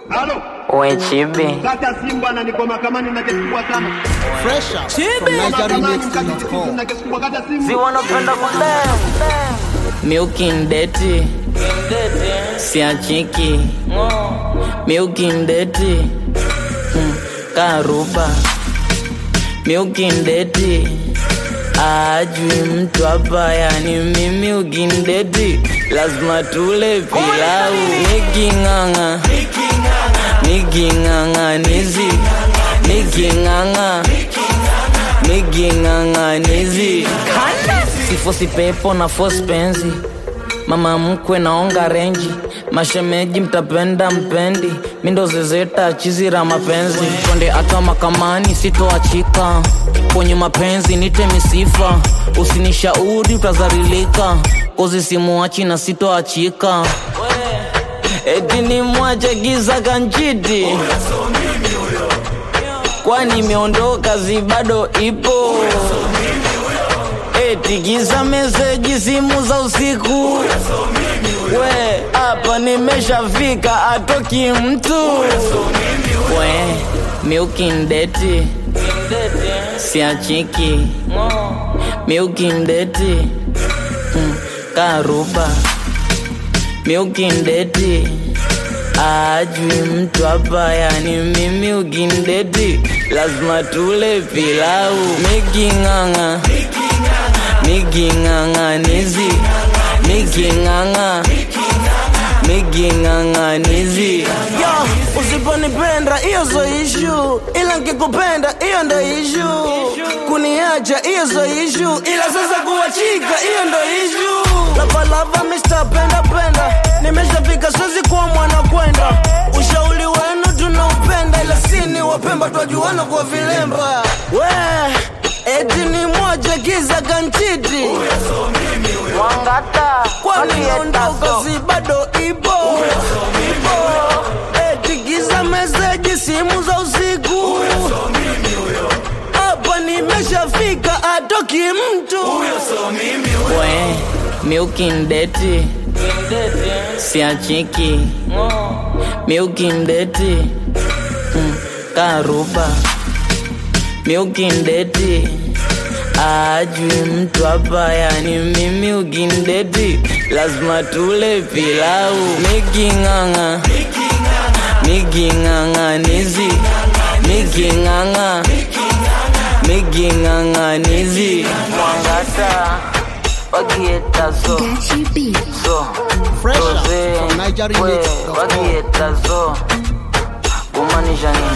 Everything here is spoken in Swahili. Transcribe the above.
Halo. Oe Chibi. Kata Simba na niko mahakamani na kesi kubwa sana. Fresh out from NigeriaNext.com. Si wanapenda kudem. Milking Daddy. Siachiki. Milking Daddy. Karuba. Milking Daddy. Ajui mtu hapa yani mimi ugindeti. Lazima tule pilau. Nikinganga nizi. Nikinganga nizi. Sifosi pepo na force penzi. Mama mkwe naonga renji. Mashemeji mtapenda mpendi. Mindo zezeta chizira mapenzi. Konde ata makamani sitoachika. Kwenye mapenzi nite misifa. Usinishauri utazarilika. Kozi simuachi na sitoachika. Eti ni mwache giza kanchiti. Kwani meondoka zibado ipo. Eti giza meseji simu za usiku. We, hapa nimeshafika atoki mtu. We, Milking Daddy. Siachiki. Milking Daddy. Karuba. Milking Daddy. Ajui mtu hapa yani mimi ugindeti. Lazima tule pilau. Nikinganga nizi. Nikinganga nizi. Yo, usiponipenda iyo so issue. Ila nkikupenda iyo ndo issue. Kuniacha iyo so issue. Ila sasa kuachika iyo ndo issue. Lava Mr. Penda. Nimeshafika sozi kwa mwana kwenda. Ushauri wenu tunaupenda. Ila sini wapemba tuajuana kwa vilemba. We, eti ni moja giza kanchiti. Mwangata. Kwani ondoka si bado ipo. Eti giza meseji simu za usiku. Hapa nimeshafika atoki mtu. We, Milking Daddy. Siachiki. Milking Daddy. Karuba. Milking Daddy. Ajui mtu hapa yani mimi ugindeti. Lazima tule pilau. Nikinganga nizi. Nikinganga nizi. Mwangata. Wagieta so. Fresh out from NigeriaNext.com. Wagieta so. Kumanisha ni